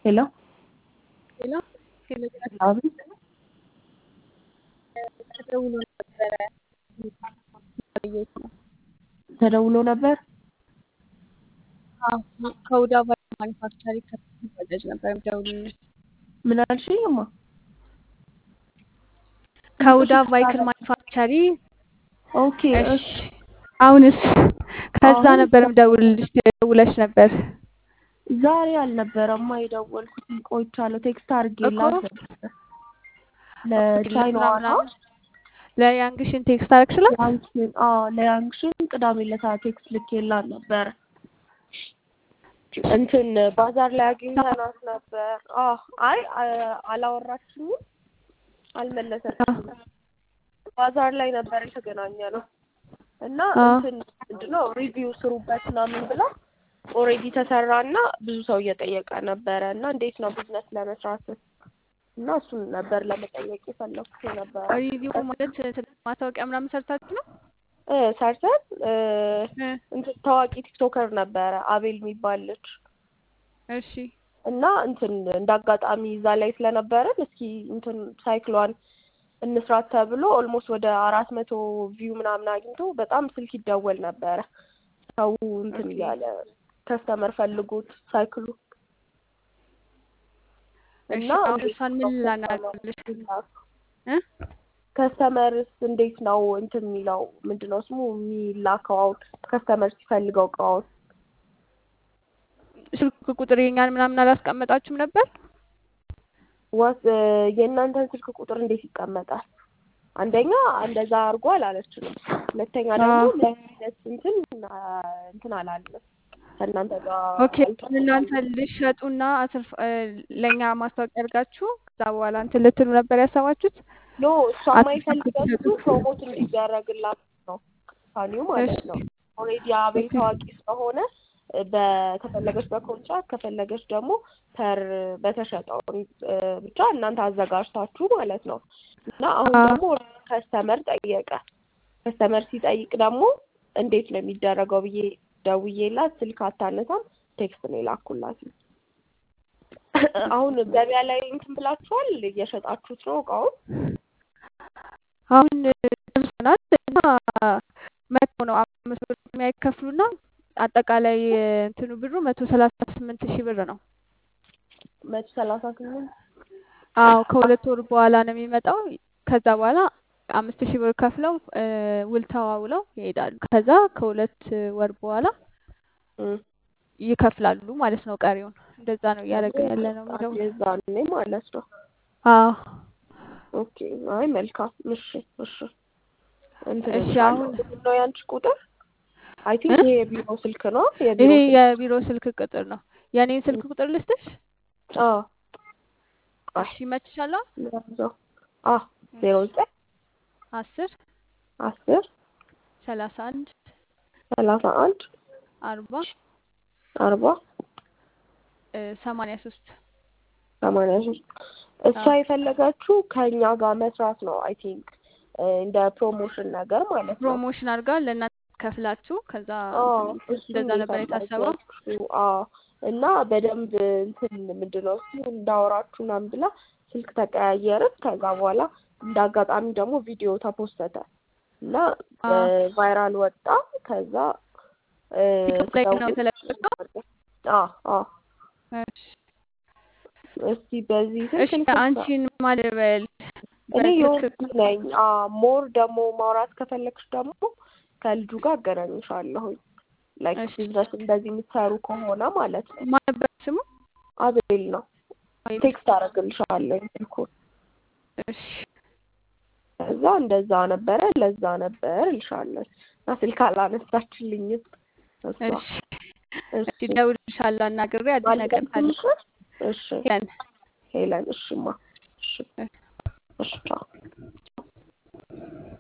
ሄሎ ሄሎ ሄሎ አቤት። ተደውሎ ነበረ ተደውሎ ነበር። ከውዳ ማኒፋክቸሪንግ ከተዘጋጅ ነበር ደውልልኝ። ምን አልሽኝማ? ከውዳ ቫይክል ማኒፋክቸሪ። ኦኬ እሺ አሁንስ ከዛ አሁን ነበርም ደውለሽ ነበር ዛሬ አልነበረማ የደወልኩት፣ ቆይቻለሁ። ቴክስት እኮ አድርጌላት ነበር ለቻይናዋ ነው። ለያንግሽን ቴክስት አደረግሽላት? ለያንግሽን ቅዳሜ ዕለት ቴክስት ልኬላት ነበር። እንትን ባዛር ላይ አግኝተናት ነበር። አይ አላወራችኝም፣ አልመለሰችኝም። ባዛር ላይ ነበር የተገናኘነው እና እንትን ምንድነው ሪቪው ስሩበት ምናምን ብላ ኦሬዲ ተሰራና ብዙ ሰው እየጠየቀ ነበረ እና እንዴት ነው ቢዝነስ ለመስራት እና እሱን ነበር ለመጠየቅ የፈለኩት ነበር። ሪቪው ማለት ማስታወቂያ ምናምን ሰርታችሁ ነው? ሰርተን እንትን ታዋቂ ቲክቶከር ነበረ አቤል የሚባል ልጅ። እሺ እና እንትን እንዳጋጣሚ እዛ ላይ ስለነበረን እስኪ እንትን ሳይክሏን እንስራት ተብሎ ኦልሞስት ወደ 400 ቪው ምናምን አግኝቶ በጣም ስልክ ይደወል ነበረ። ሰው እንትን እያለ ከስተመር ፈልጉት ሳይክሉ እና እሷን ምን ላናግርልሽ? ከስተመርስ እንዴት ነው እንትን የሚለው ምንድነው ስሙ የሚላከው ከስተመር ሲፈልገው እቃውን? ስልክ ቁጥር የኛን ምናምን አላስቀመጣችሁም ነበር? የእናንተን ስልክ ቁጥር እንዴት ይቀመጣል? አንደኛ እንደዛ አድርጎ አላለችንም። ሁለተኛ ደግሞ ለቢዝነስ እንትን አላለም ከእናንተ ጋር። ኦኬ እናንተ ልትሸጡና ለኛ ማስታወቂያ አድርጋችሁ ከዛ በኋላ እንትን ልትሉ ነበር ያሰባችሁት? ኖ እሷ የማይፈልገው ፕሮሞት እንዲደረግላት ነው ካኒው ማለት ነው። ኦሬዲ አቤል ታዋቂ ስለሆነ ከፈለገች በኮንትራክት ከፈለገች ደግሞ በተሸጠው ብቻ እናንተ አዘጋጅታችሁ ማለት ነው። እና አሁን ደግሞ ከስተመር ጠየቀ። ከስተመር ሲጠይቅ ደግሞ እንዴት ነው የሚደረገው ብዬ ደውዬላት ስልክ አታነሳም። ቴክስት ነው የላኩላት። አሁን ገበያ ላይ እንትን ብላችኋል? እየሸጣችሁት ነው እቃውን? አሁን ደርሰናል እና 100 ነው 5 ብር የሚያከፍሉና አጠቃላይ እንትኑ ብሩ 138,000 ብር ነው። 138? አዎ ከሁለት ወር በኋላ ነው የሚመጣው። ከዛ በኋላ 5,000 ብር ከፍለው ውል ተዋውለው ይሄዳሉ። ከዛ ከሁለት ወር በኋላ ይከፍላሉ ማለት ነው ቀሪውን። እንደዛ ነው እያደረግን ያለ ነው የሚለው የዛኔ ማለት ነው። አዎ ኦኬ አይ መልካም። እሺ እሺ አሁን ነው ያንቺ ቁጥር? አይ ቲንክ ይሄ የቢሮ ስልክ ነው። ይሄ የቢሮ ስልክ ቁጥር ነው። የኔን ስልክ ቁጥር ልስጥሽ? እሺ ይመችሻል? 09 10 31 31 40 83 እሷ የፈለገችው ከኛ ጋር መስራት ነው። አይ ቲንክ እንደ ፕሮሞሽን ነገር ማለት ነው። ፕሮሞሽን አድርጋ ለእናንተ ከፍላችሁ ከዛ እንደዛ ነበር የታሰበው። እና በደንብ እንትን ምንድነው እሱ እንዳወራችሁ ምናምን ብላ ስልክ ተቀያየርን። ከዛ በኋላ እንዳጋጣሚ ደግሞ ቪዲዮ ተፖስተተ እና ቫይራል ወጣ። ከዛ ቲክቶክ ላይ ነው የተለቀቀው። እስቲ በዚህ እሺ አንቺን ማለበል እኔ ነኝ። ሞር ደግሞ ማውራት ከፈለግሽ ደግሞ ከልጁ ጋር አገናኝሻለሁ። ላይክ ቢዝነስ እንደዚህ የምትሰሩ ከሆነ ማለት ነው። ማን ነበር ስሙ? አቤል ነው። ቴክስት አደርግልሻለሁ ስልኩን። እሺ ከዛ እንደዛ ነበረ ለዛ ነበር እልሻለሁ። እና ስልክ አላነሳችልኝም። እሺ ደውልልሻለሁ አናግሬ አዲስ ነገር ካለ። እሺ ሄለን እሺማ እሺ